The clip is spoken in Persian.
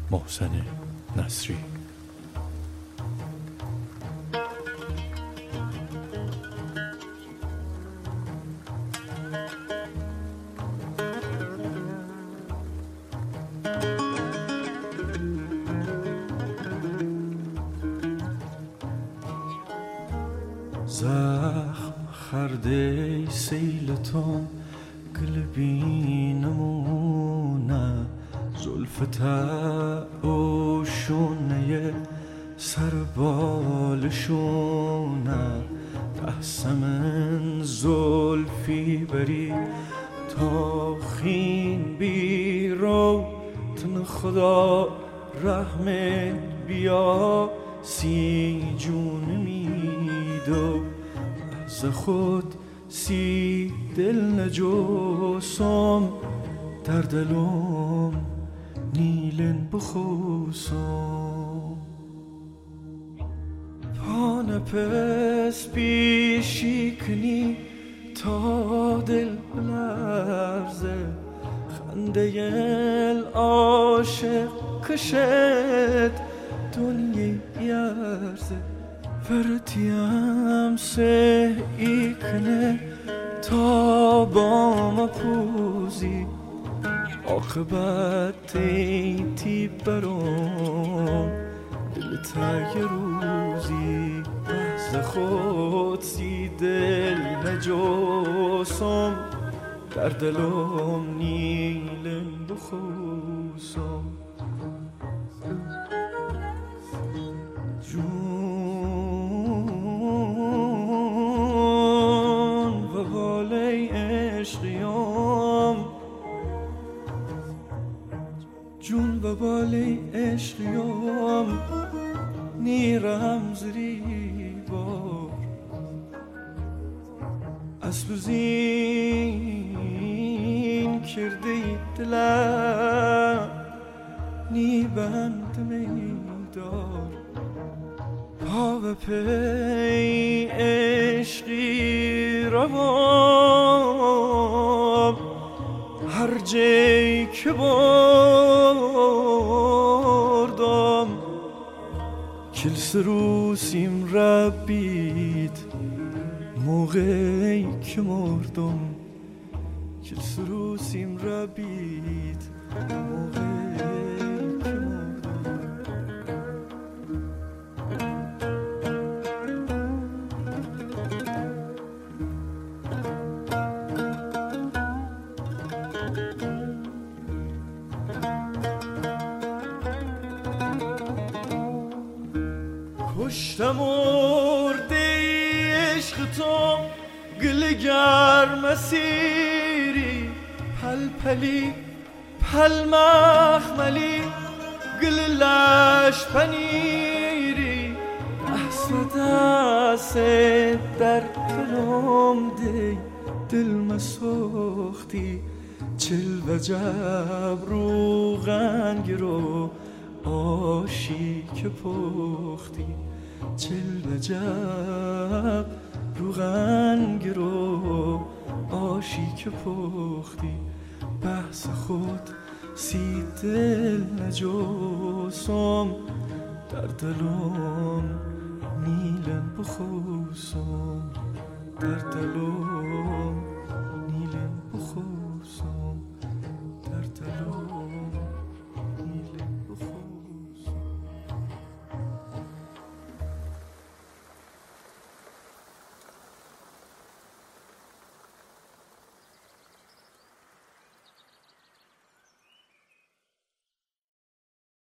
محسن نصری. زخم خرده سیلتون قلبی نمونه، زلف و شونه سر بالشونه، دستمن زلفی بری تا خین بیرو، تن خدا رحمت بیا سی جون میدو، از خود سی دل نجوسم در دلم نیلن بخوسم، پان پس بیشی کنی تا دل بلرزه، خنده عاشق کشد دنیای یرزه، فرتیم سه ای کنه تا با ما پوزی، عاقبت تی برام دل تای روزی، از خود سی دل نجوسم در دلم نیلم بخوسم، جون و باله عشقیم، جون و باله عشقیم، نیرم زری بار از بزین کرده دلم نی بند میدار، پا و پی عشقی روام، هر جایی که بردم کل سروسیم ربید موقعی که مردم، کل سروسیم ربید موقعی که مردم. کشتم مرده عشق تو گل گرم اسیری، پل پلی پل مخملی گل لش پنیری، دست و دست در دلم دی دل مسوختی، چل و جب روغن گرو آشی که پختی، چل و جب روغن گرو آشی که پختی، بحث خود سی دل نجوسم در دلم نیلم بخوسم، در دلم نیلم بخوسم.